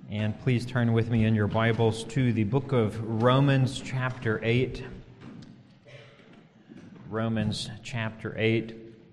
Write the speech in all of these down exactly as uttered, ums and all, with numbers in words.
And please turn with me in your Bibles to the book of Romans chapter eight. Romans chapter eight.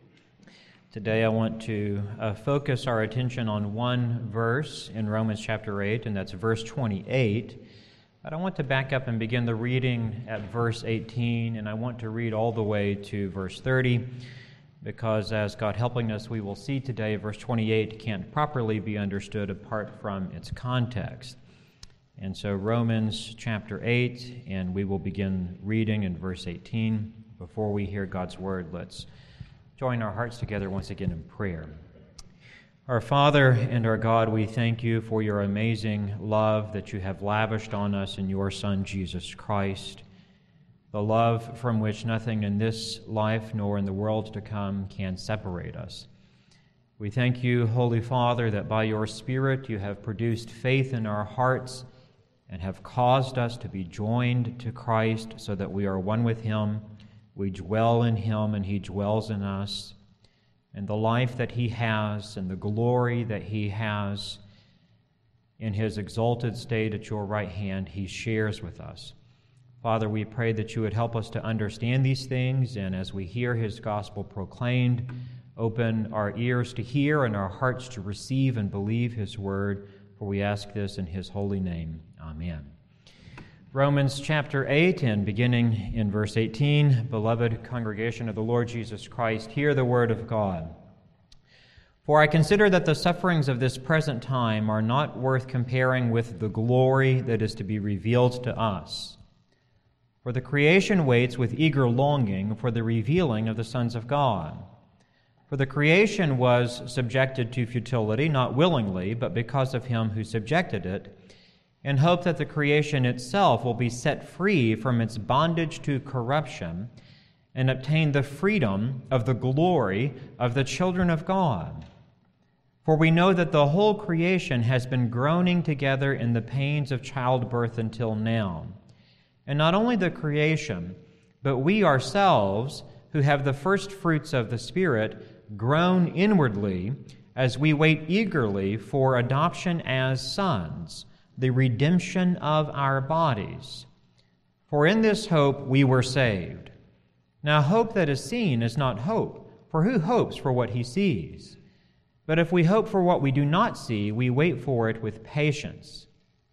Today I want to uh, focus our attention on one verse in Romans chapter eight, and that's verse twenty-eight. But I want to back up and begin the reading at verse eighteen, and I want to read all the way to verse thirty, because as God helping us, we will see today verse twenty-eight can't properly be understood apart from its context. And so Romans chapter eight, and we will begin reading in verse eighteen. Before we hear God's word, let's join our hearts together once again in prayer. Our Father and our God, we thank you for your amazing love that you have lavished on us in your Son, Jesus Christ, the love from which nothing in this life nor in the world to come can separate us. We thank you, Holy Father, that by your Spirit you have produced faith in our hearts and have caused us to be joined to Christ so that we are one with him. We dwell in him and he dwells in us. And the life that he has and the glory that he has in his exalted state at your right hand, he shares with us. Father, we pray that you would help us to understand these things, and as we hear his gospel proclaimed, open our ears to hear and our hearts to receive and believe his word, for we ask this in his holy name. Amen. Romans chapter eight, and beginning in verse eighteen, beloved congregation of the Lord Jesus Christ, hear the word of God. For I consider that the sufferings of this present time are not worth comparing with the glory that is to be revealed to us. For the creation waits with eager longing for the revealing of the sons of God. For the creation was subjected to futility, not willingly, but because of him who subjected it, in hope that the creation itself will be set free from its bondage to corruption and obtain the freedom of the glory of the children of God. For we know that the whole creation has been groaning together in the pains of childbirth until now. And not only the creation, but we ourselves, who have the first fruits of the Spirit, groan inwardly as we wait eagerly for adoption as sons, the redemption of our bodies. For in this hope we were saved. Now hope that is seen is not hope, for who hopes for what he sees? But if we hope for what we do not see, we wait for it with patience.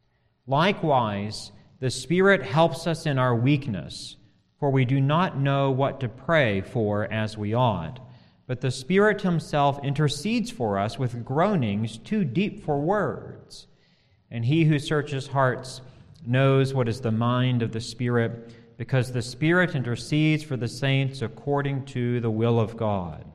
Likewise, the Spirit helps us in our weakness, for we do not know what to pray for as we ought. But the Spirit himself intercedes for us with groanings too deep for words. And he who searches hearts knows what is the mind of the Spirit, because the Spirit intercedes for the saints according to the will of God.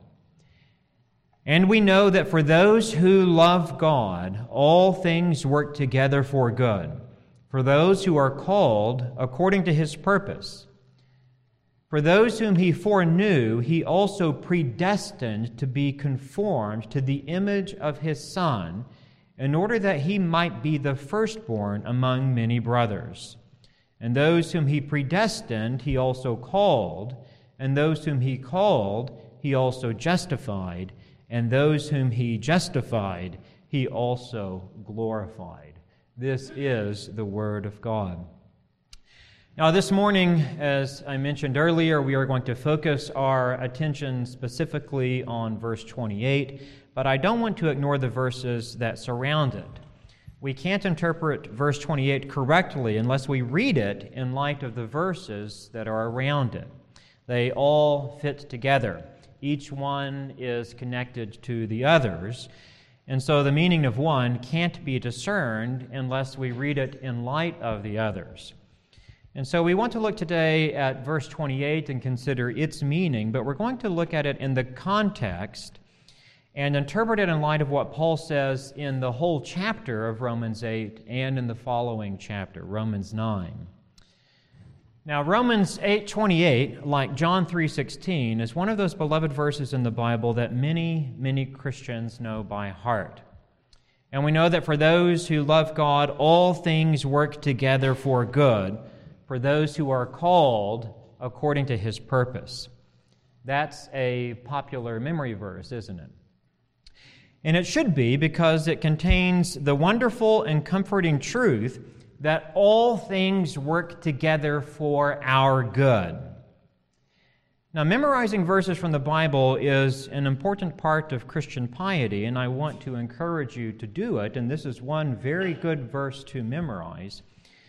And we know that for those who love God, all things work together for good, for those who are called according to his purpose. For those whom he foreknew, he also predestined to be conformed to the image of his Son, in order that he might be the firstborn among many brothers. And those whom he predestined, he also called, and those whom he called, he also justified, and those whom he justified, he also glorified. This is the word of God. Now, this morning, as I mentioned earlier, we are going to focus our attention specifically on verse twenty-eight, but I don't want to ignore the verses that surround it. We can't interpret verse twenty-eight correctly unless we read it in light of the verses that are around it. They all fit together. Each one is connected to the others, and so the meaning of one can't be discerned unless we read it in light of the others. And so we want to look today at verse twenty-eight and consider its meaning, but we're going to look at it in the context and interpret it in light of what Paul says in the whole chapter of Romans eight and in the following chapter, Romans nine. Now, Romans eight twenty-eight, like John three sixteen, is one of those beloved verses in the Bible that many, many Christians know by heart. And we know that for those who love God, all things work together for good, for those who are called according to his purpose. That's a popular memory verse, isn't it? And it should be, because it contains the wonderful and comforting truth that all things work together for our good. Now, memorizing verses from the Bible is an important part of Christian piety, and I want to encourage you to do it, and this is one very good verse to memorize.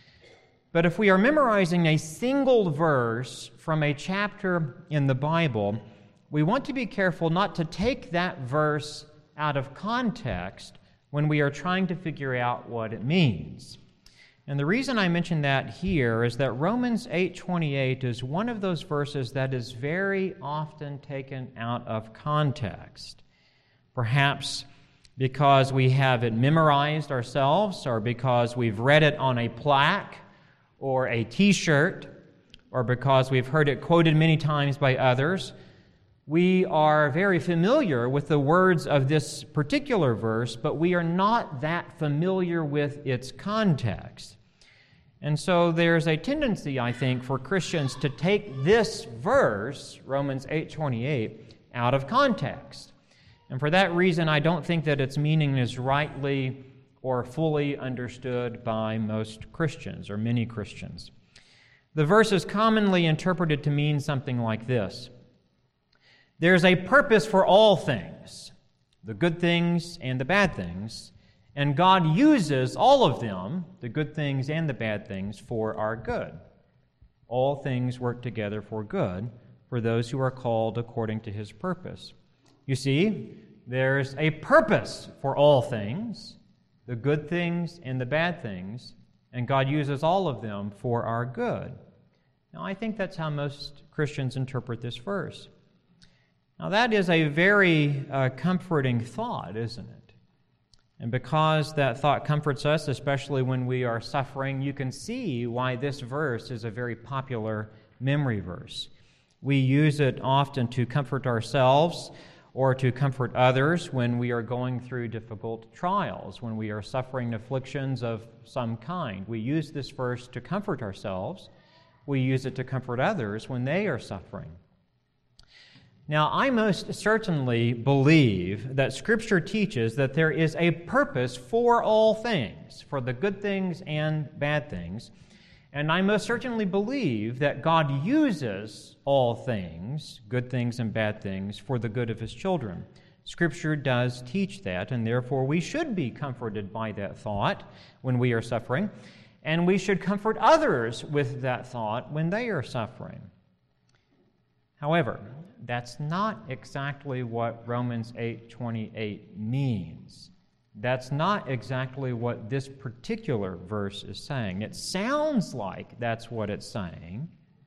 But if we are memorizing a single verse from a chapter in the Bible, we want to be careful not to take that verse out of context when we are trying to figure out what it means. And the reason I mention that here is that Romans eight twenty-eight is one of those verses that is very often taken out of context. Perhaps because we have it memorized ourselves, or because we've read it on a plaque or a t-shirt, or because we've heard it quoted many times by others. We are very familiar with the words of this particular verse, but we are not that familiar with its context. And so there's a tendency, I think, for Christians to take this verse, Romans eight twenty-eight, out of context. And for that reason, I don't think that its meaning is rightly or fully understood by most Christians, or many Christians. The verse is commonly interpreted to mean something like this: there's a purpose for all things, the good things and the bad things, and God uses all of them, the good things and the bad things, for our good. All things work together for good for those who are called according to His purpose. You see, there's a purpose for all things, the good things and the bad things, and God uses all of them for our good. Now, I think that's how most Christians interpret this verse. Now, that is a very uh, comforting thought, isn't it? And because that thought comforts us, especially when we are suffering, you can see why this verse is a very popular memory verse. We use it often to comfort ourselves or to comfort others when we are going through difficult trials, when we are suffering afflictions of some kind. We use this verse to comfort ourselves. We use it to comfort others when they are suffering. Now, I most certainly believe that Scripture teaches that there is a purpose for all things, for the good things and bad things. And I most certainly believe that God uses all things, good things and bad things, for the good of His children. Scripture does teach that, and therefore we should be comforted by that thought when we are suffering, and we should comfort others with that thought when they are suffering. However, that's not exactly what Romans eight twenty-eight means. That's not exactly what this particular verse is saying. It sounds like that's what it's saying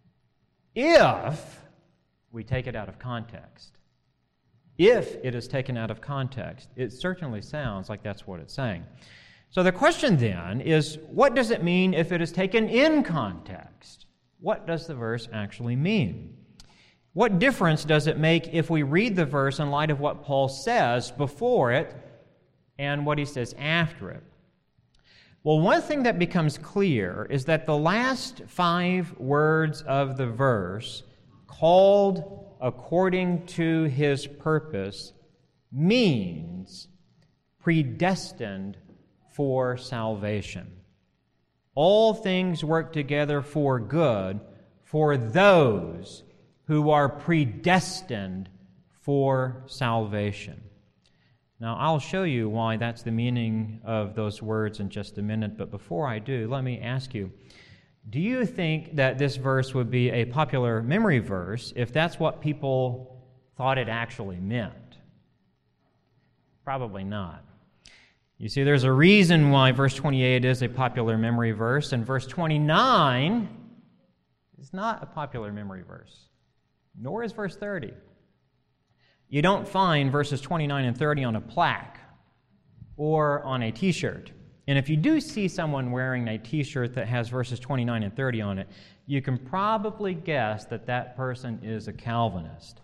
if we take it out of context. If it is taken out of context, it certainly sounds like that's what it's saying. So the question then is, what does it mean if it is taken in context? What does the verse actually mean? What difference does it make if we read the verse in light of what Paul says before it and what he says after it? Well, one thing that becomes clear is that the last five words of the verse, called according to His purpose, means predestined for salvation. All things work together for good for those who are predestined for salvation. Now, I'll show you why that's the meaning of those words in just a minute, but before I do, let me ask you, do you think that this verse would be a popular memory verse if that's what people thought it actually meant? Probably not. You see, there's a reason why verse twenty-eight is a popular memory verse, and verse twenty-nine is not a popular memory verse. Nor is verse thirty. You don't find verses twenty-nine and thirty on a plaque or on a t-shirt. And if you do see someone wearing a t-shirt that has verses twenty-nine and thirty on it, you can probably guess that that person is a Calvinist.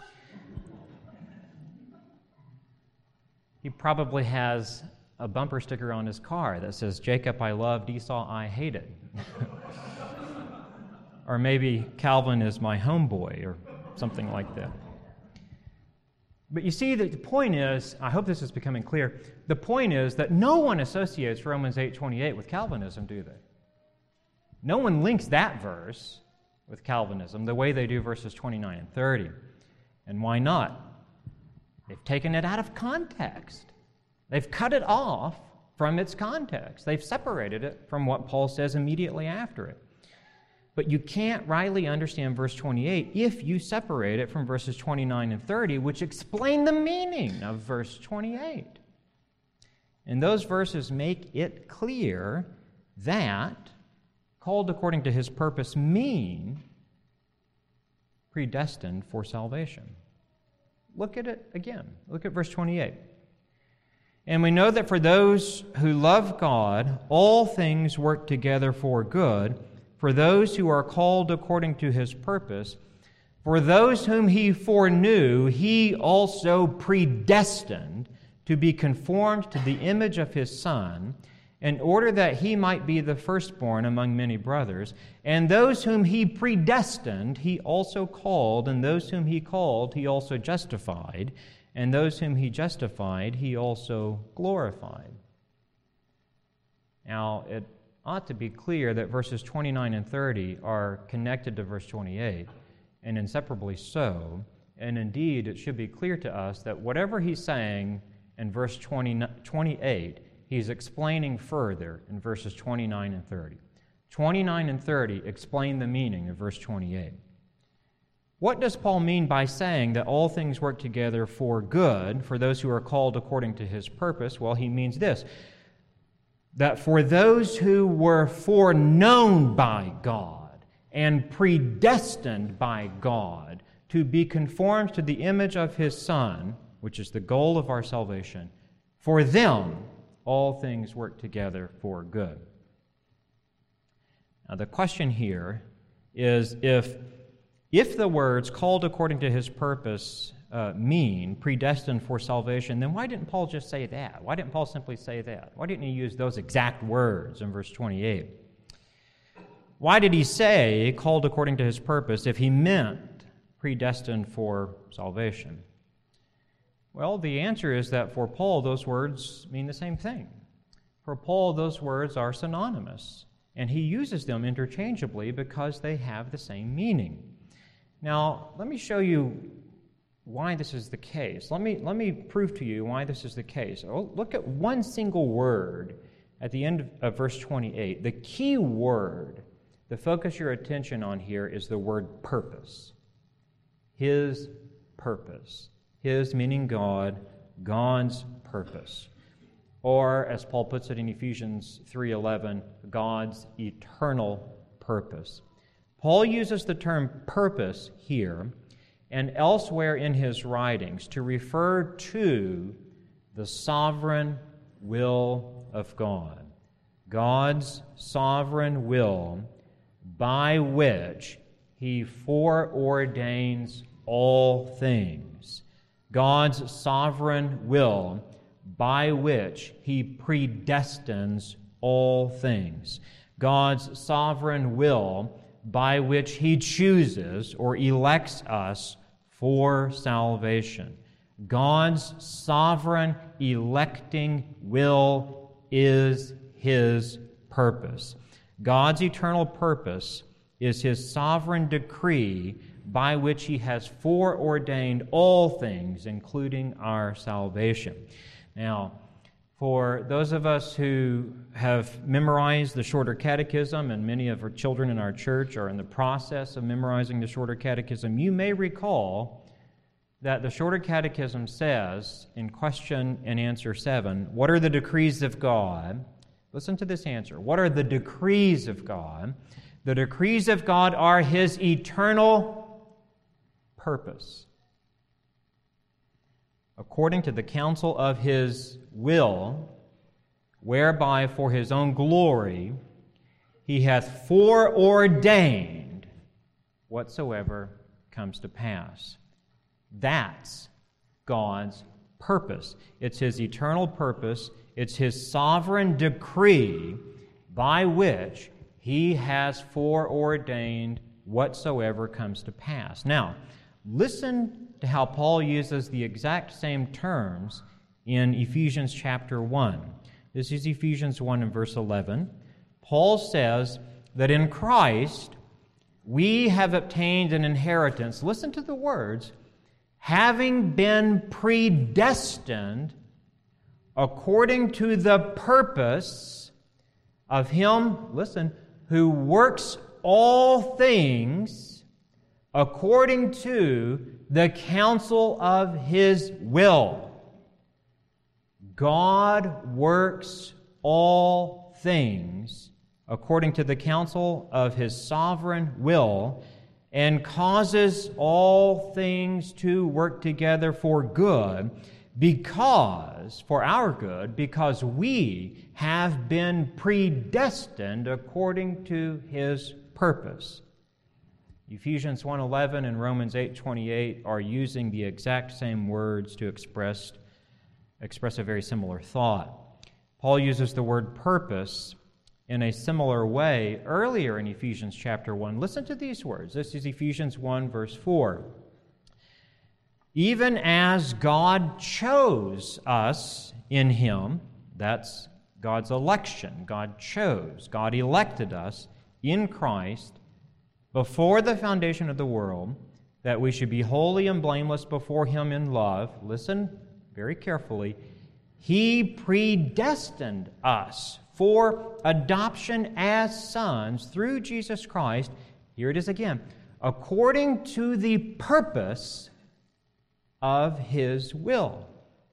He probably has a bumper sticker on his car that says, "Jacob I loved, Esau I hated." Or maybe Calvin is my homeboy, or something like that. But you see, that the point is, I hope this is becoming clear, the point is that no one associates Romans eight twenty-eight with Calvinism, do they? No one links that verse with Calvinism the way they do verses twenty-nine and thirty. And why not? They've taken it out of context. They've cut it off from its context. They've separated it from what Paul says immediately after it. But you can't rightly understand verse twenty-eight if you separate it from verses twenty-nine and thirty, which explain the meaning of verse twenty-eight. And those verses make it clear that called according to his purpose mean predestined for salvation. Look at it again. Look at verse twenty-eight. And we know that for those who love God, all things work together for good, for those who are called according to his purpose. For those whom he foreknew, he also predestined to be conformed to the image of his Son, in order that he might be the firstborn among many brothers. And those whom he predestined, he also called, and those whom he called, he also justified, and those whom he justified, he also glorified. Now, it ought to be clear that verses twenty-nine and thirty are connected to verse twenty-eight, and inseparably so. And indeed, it should be clear to us that whatever he's saying in verse twenty-eight, he's explaining further in verses twenty-nine and thirty. twenty-nine and thirty explain the meaning of verse twenty-eight. What does Paul mean by saying that all things work together for good for those who are called according to his purpose? Well, he means this, that for those who were foreknown by God and predestined by God to be conformed to the image of his Son, which is the goal of our salvation, for them all things work together for good. Now, the question here is if, if the words called according to his purpose uh, mean predestined for salvation, then why didn't Paul just say that? Why didn't Paul simply say that? Why didn't he use those exact words in verse twenty-eight? Why did he say called according to his purpose if he meant predestined for salvation? Well, the answer is that for Paul, those words mean the same thing. For Paul, those words are synonymous, and he uses them interchangeably because they have the same meaning. Now, let me show you why this is the case. Let me, let me prove to you why this is the case. Oh, look at one single word at the end of, of verse twenty-eight. The key word to focus your attention on here is the word purpose. His purpose. His meaning God, God's purpose. Or, as Paul puts it in Ephesians three eleven, God's eternal purpose. Paul uses the term purpose here and elsewhere in his writings to refer to the sovereign will of God. God's sovereign will by which he foreordains all things. God's sovereign will by which he predestines all things. God's sovereign will by which he chooses or elects us for salvation. God's sovereign electing will is his purpose. God's eternal purpose is his sovereign decree by which he has foreordained all things, including our salvation. Now, for those of us who have memorized the Shorter Catechism, and many of our children in our church are in the process of memorizing the Shorter Catechism, you may recall that the Shorter Catechism says in question and answer seven, what are the decrees of God? Listen to this answer. What are the decrees of God? The decrees of God are his eternal purpose, according to the counsel of his will, whereby for his own glory he hath foreordained whatsoever comes to pass. That's God's purpose. It's his eternal purpose. It's his sovereign decree by which he has foreordained whatsoever comes to pass. Now, listen to how Paul uses the exact same terms in Ephesians chapter one. This is Ephesians one and verse eleven. Paul says that in Christ we have obtained an inheritance. Listen to the words. Having been predestined according to the purpose of Him, listen, who works all things according to the counsel of His will. God works all things according to the counsel of His sovereign will, and causes all things to work together for good, because, for our good, because we have been predestined according to His purpose. Ephesians one eleven and Romans eight twenty-eight are using the exact same words to express, express a very similar thought. Paul uses the word purpose in a similar way earlier in Ephesians chapter one. Listen to these words. This is Ephesians one, verse four. Even as God chose us in Him, that's God's election. God chose, God elected us in Christ before the foundation of the world, that we should be holy and blameless before Him in love. Listen very carefully. He predestined us for adoption as sons through Jesus Christ, here it is again, according to the purpose of His will.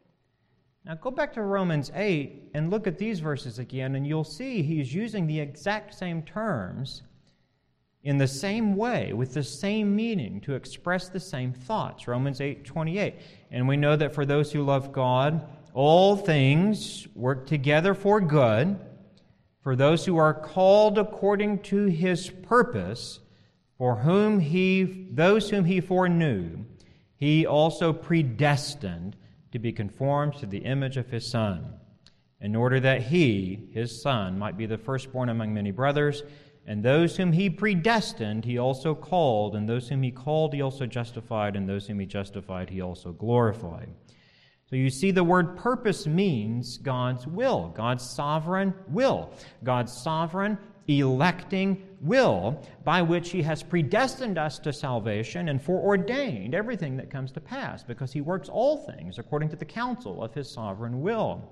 Now go back to Romans eight and look at these verses again, and you'll see he's using the exact same terms in the same way, with the same meaning, to express the same thoughts. Romans eight twenty-eight. And we know that for those who love God, all things work together for good, for those who are called according to His purpose, for whom He, those whom He foreknew, He also predestined to be conformed to the image of His Son, in order that He, His Son, might be the firstborn among many brothers. And those whom He predestined, He also called, and those whom He called, He also justified, and those whom He justified, He also glorified. So you see, the word purpose means God's will, God's sovereign will, God's sovereign electing will, by which He has predestined us to salvation and foreordained everything that comes to pass, because He works all things according to the counsel of His sovereign will.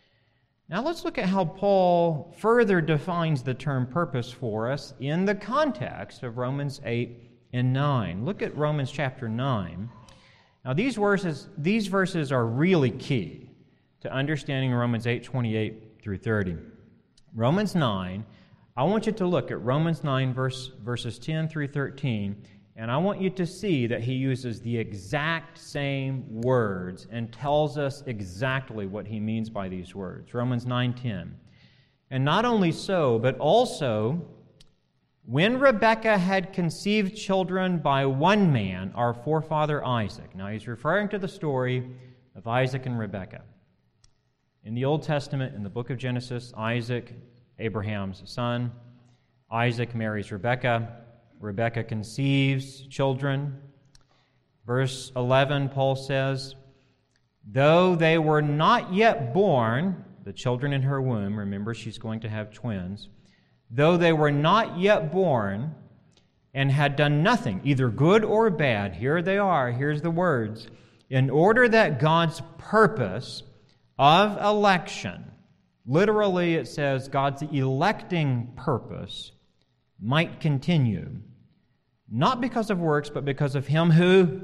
Now let's look at how Paul further defines the term purpose for us in the context of Romans eight and nine. Look at Romans chapter nine. Now these verses, these verses are really key to understanding Romans eight twenty-eight through thirty. Romans nine, I want you to look at Romans nine verse, verses ten through thirteen, and I want you to see that he uses the exact same words and tells us exactly what he means by these words. Romans nine ten. And not only so, but also, when Rebekah had conceived children by one man, our forefather Isaac. Now he's referring to the story of Isaac and Rebekah. In the Old Testament, in the book of Genesis, Isaac, Abraham's son, Isaac marries Rebekah. Rebekah conceives children. Verse eleven, Paul says, though they were not yet born, the children in her womb, remember she's going to have twins, though they were not yet born and had done nothing, either good or bad, here they are, here's the words, in order that God's purpose of election, literally it says God's electing purpose, might continue, not because of works, but because of Him who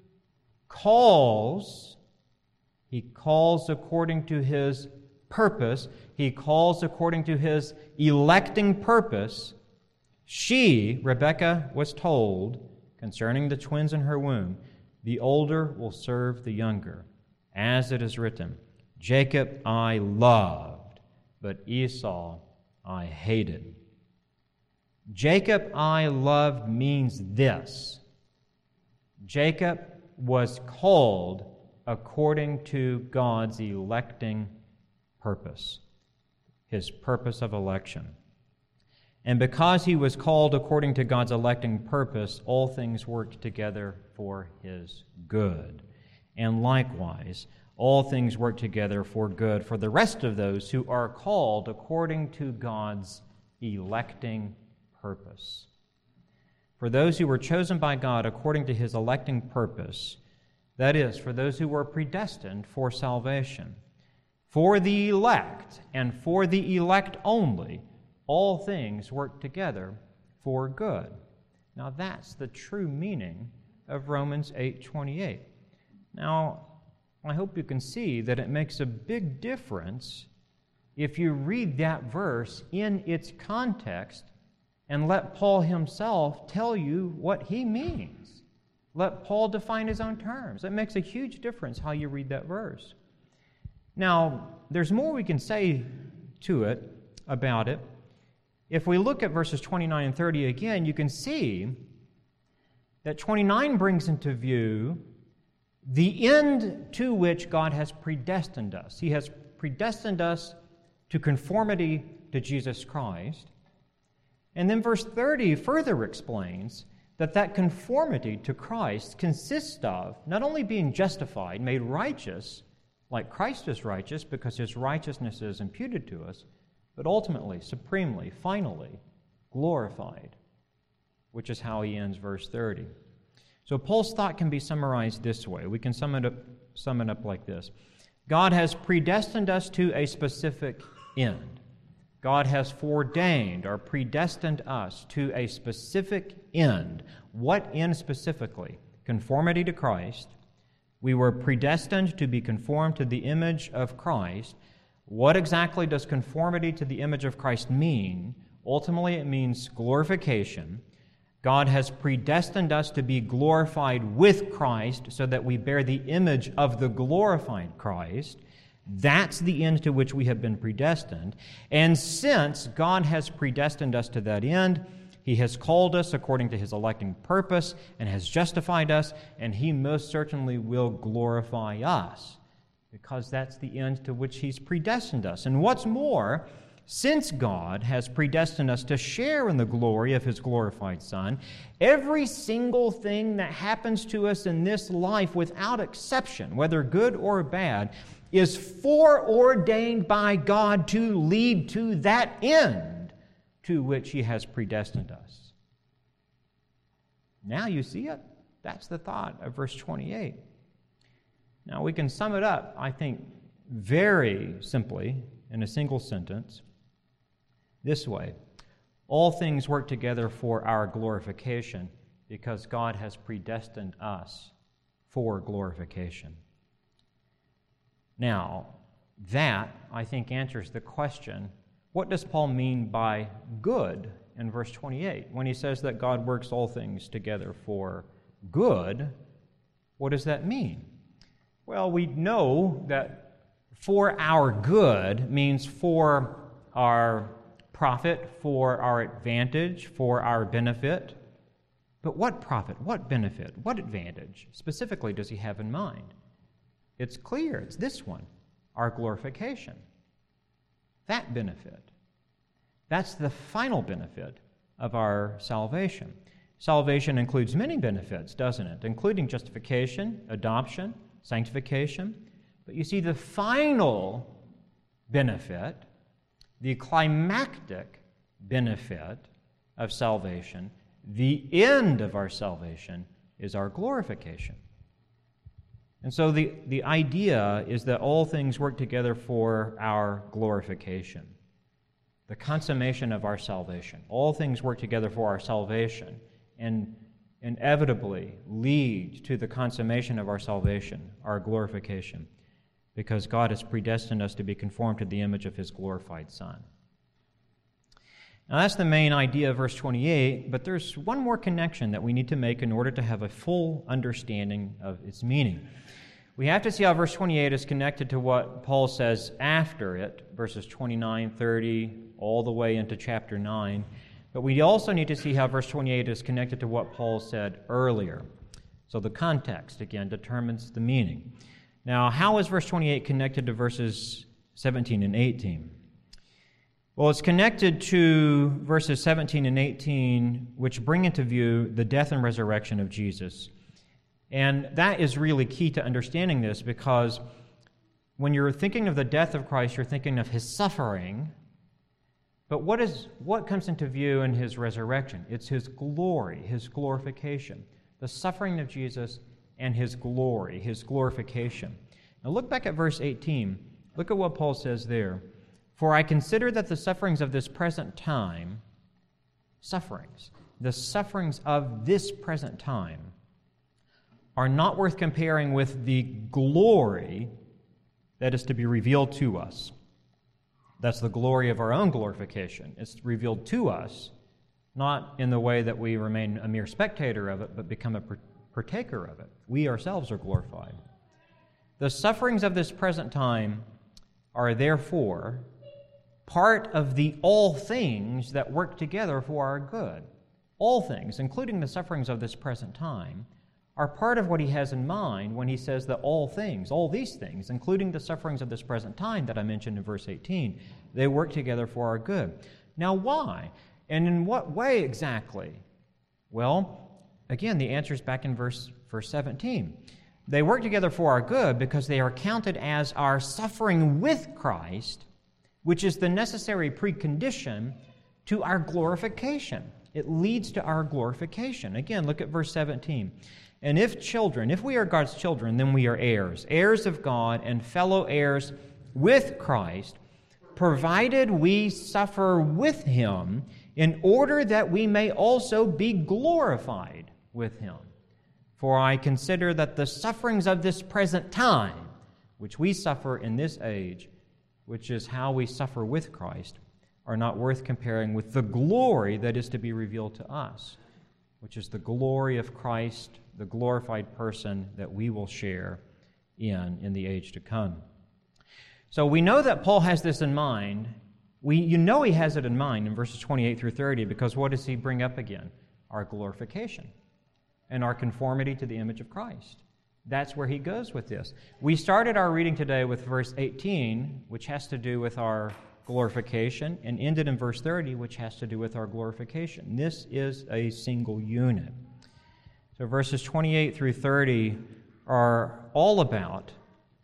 calls. He calls according to His purpose. He calls according to His electing purpose. She, Rebekah, was told concerning the twins in her womb, the older will serve the younger, as it is written, Jacob I loved, but Esau I hated. Jacob I loved means this. Jacob was called according to God's electing purpose, His purpose of election. And because he was called according to God's electing purpose, all things worked together for his good. And likewise, all things work together for good for the rest of those who are called according to God's electing purpose. For those who were chosen by God according to his electing purpose, that is, for those who were predestined for salvation, for the elect and for the elect only, all things work together for good. Now that's the true meaning of Romans eight twenty-eight. Now, I hope you can see that it makes a big difference if you read that verse in its context and let Paul himself tell you what he means. Let Paul define his own terms. It makes a huge difference how you read that verse. Now, there's more we can say to it, about it. If we look at verses twenty-nine and thirty again, you can see that twenty-nine brings into view the end to which God has predestined us. He has predestined us to conformity to Jesus Christ. And then verse thirty further explains that that conformity to Christ consists of not only being justified, made righteous, like Christ is righteous because his righteousness is imputed to us, but ultimately, supremely, finally, glorified, which is how he ends verse thirty. So Paul's thought can be summarized this way. We can sum it up, sum it up like this. God has predestined us to a specific end. God has foreordained or predestined us to a specific end. What end specifically? Conformity to Christ. We were predestined to be conformed to the image of Christ. What exactly does conformity to the image of Christ mean? Ultimately, it means glorification. God has predestined us to be glorified with Christ so that we bear the image of the glorified Christ. That's the end to which we have been predestined. And since God has predestined us to that end, he has called us according to his electing purpose and has justified us, and he most certainly will glorify us because that's the end to which he's predestined us. And what's more, since God has predestined us to share in the glory of his glorified Son, every single thing that happens to us in this life without exception, whether good or bad, is foreordained by God to lead to that end to which he has predestined us. Now you see it? That's the thought of verse twenty-eight. Now we can sum it up, I think, very simply in a single sentence this way. All things work together for our glorification because God has predestined us for glorification. Now, that, I think, answers the question, what does Paul mean by good in verse twenty-eight? When he says that God works all things together for good, what does that mean? Well, we know that for our good means for our profit, for our advantage, for our benefit. But what profit, what benefit, what advantage specifically does he have in mind? It's clear, it's this one, our glorification. That benefit. That's the final benefit of our salvation. Salvation includes many benefits, doesn't it? Including justification, adoption, sanctification. But you see, the final benefit, the climactic benefit of salvation, the end of our salvation, is our glorification. And so the, the idea is that all things work together for our glorification, the consummation of our salvation. All things work together for our salvation and inevitably lead to the consummation of our salvation, our glorification, because God has predestined us to be conformed to the image of his glorified Son. Now that's the main idea of verse twenty-eight, but there's one more connection that we need to make in order to have a full understanding of its meaning. We have to see how verse twenty-eight is connected to what Paul says after it, verses twenty-nine, thirty, all the way into chapter nine. But we also need to see how verse twenty-eight is connected to what Paul said earlier. So the context, again, determines the meaning. Now, how is verse twenty-eight connected to verses seventeen and eighteen? Well, it's connected to verses seventeen and eighteen, which bring into view the death and resurrection of Jesus. And that is really key to understanding this, because when you're thinking of the death of Christ, you're thinking of his suffering. But what is what comes into view in his resurrection? It's his glory, his glorification. The suffering of Jesus and his glory, his glorification. Now look back at verse eighteen. Look at what Paul says there. For I consider that the sufferings of this present time, sufferings, the sufferings of this present time, are not worth comparing with the glory that is to be revealed to us. That's the glory of our own glorification. It's revealed to us, not in the way that we remain a mere spectator of it, but become a partaker of it. We ourselves are glorified. The sufferings of this present time are therefore part of the all things that work together for our good. All things, including the sufferings of this present time, are part of what he has in mind when he says that all things, all these things, including the sufferings of this present time that I mentioned in verse eighteen, they work together for our good. Now, why? And in what way exactly? Well, again, the answer is back in verse, verse seventeen. They work together for our good because they are counted as our suffering with Christ, which is the necessary precondition to our glorification. It leads to our glorification. Again, look at verse seventeen. And if children, if we are God's children, then we are heirs, heirs of God and fellow heirs with Christ, provided we suffer with him, in order that we may also be glorified with him. For I consider that the sufferings of this present time, which we suffer in this age, which is how we suffer with Christ, are not worth comparing with the glory that is to be revealed to us, which is the glory of Christ, the glorified person that we will share in in the age to come. So we know that Paul has this in mind. We, you know he has it in mind in verses twenty-eight through thirty, because what does he bring up again? Our glorification and our conformity to the image of Christ. That's where he goes with this. We started our reading today with verse eighteen, which has to do with our glorification, and ended in verse thirty, which has to do with our glorification. This is a single unit. So verses twenty-eight through thirty are all about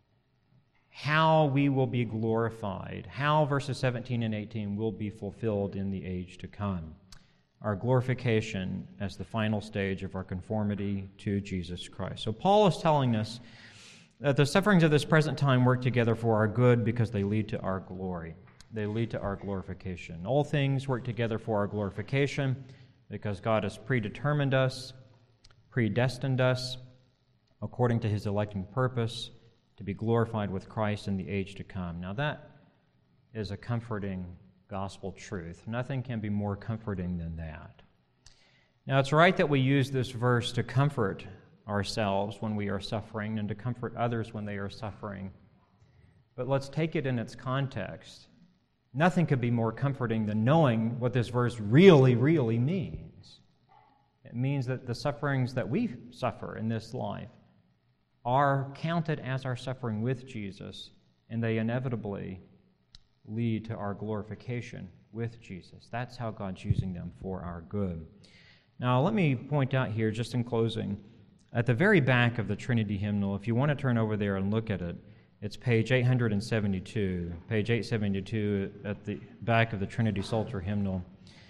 how we will be glorified, how verses seventeen and eighteen will be fulfilled in the age to come. Our glorification as the final stage of our conformity to Jesus Christ. So Paul is telling us that the sufferings of this present time work together for our good because they lead to our glory. They lead to our glorification. All things work together for our glorification because God has predetermined us, predestined us, according to his electing purpose, to be glorified with Christ in the age to come. Now that is a comforting gospel truth. Nothing can be more comforting than that. Now, it's right that we use this verse to comfort ourselves when we are suffering and to comfort others when they are suffering. But let's take it in its context. Nothing could be more comforting than knowing what this verse really, really means. It means that the sufferings that we suffer in this life are counted as our suffering with Jesus, and they inevitably lead to our glorification with Jesus. That's how God's using them for our good. Now, let me point out here, just in closing, at the very back of the Trinity hymnal, if you want to turn over there and look at it, it's page eight seventy-two. Page eight seventy-two at the back of the Trinity Psalter hymnal.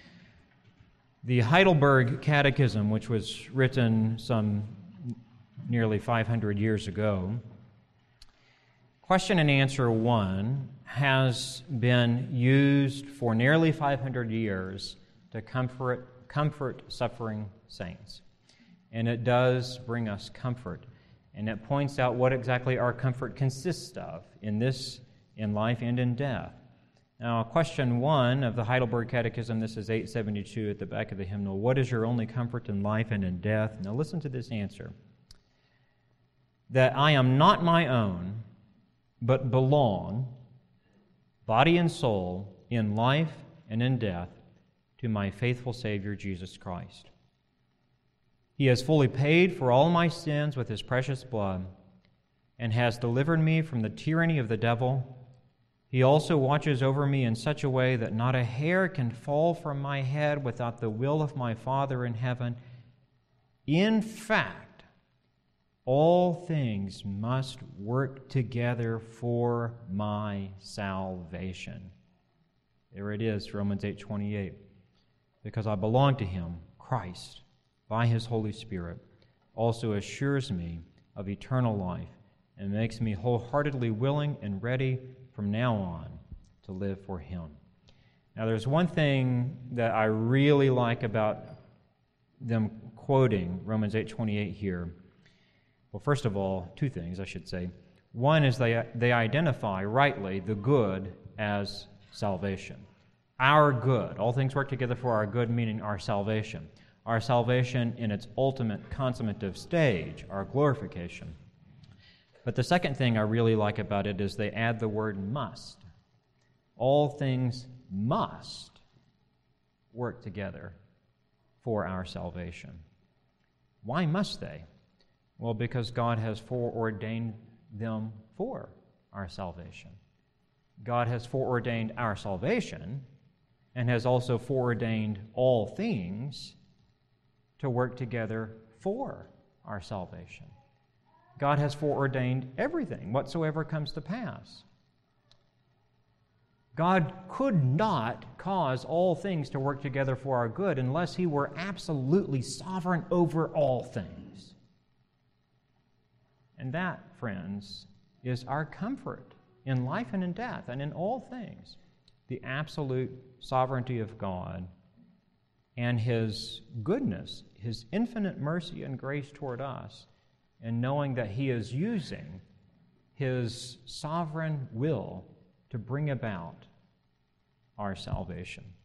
The Heidelberg Catechism, which was written some nearly five hundred years ago, question and answer one has been used for nearly five hundred years to comfort, comfort suffering saints. And it does bring us comfort. And it points out what exactly our comfort consists of in this, in life and in death. Now, question one of the Heidelberg Catechism, this is eight seventy-two at the back of the hymnal. What is your only comfort in life and in death? Now listen to this answer. That I am not my own, but belong, body and soul, in life and in death, to my faithful Savior, Jesus Christ. He has fully paid for all my sins with his precious blood and has delivered me from the tyranny of the devil He also watches over me in such a way that not a hair can fall from my head without the will of my Father in heaven. In fact, all things must work together for my salvation. There it is, Romans eight twenty-eight. Because I belong to him, Christ, by his Holy Spirit, also assures me of eternal life and makes me wholeheartedly willing and ready from now on to live for him. Now, there's one thing that I really like about them quoting Romans eight twenty-eight here. Well, first of all, two things, I should say. One is they, they identify rightly the good as salvation. Our good. All things work together for our good, meaning our salvation. Our salvation in its ultimate consummative stage, our glorification. But the second thing I really like about it is they add the word must. All things must work together for our salvation. Why must they? Well, because God has foreordained them for our salvation. God has foreordained our salvation and has also foreordained all things to work together for our salvation. God has foreordained everything whatsoever comes to pass. God could not cause all things to work together for our good unless he were absolutely sovereign over all things. And that, friends, is our comfort in life and in death and in all things. The absolute sovereignty of God and his goodness, his infinite mercy and grace toward us, and knowing that he is using his sovereign will to bring about our salvation.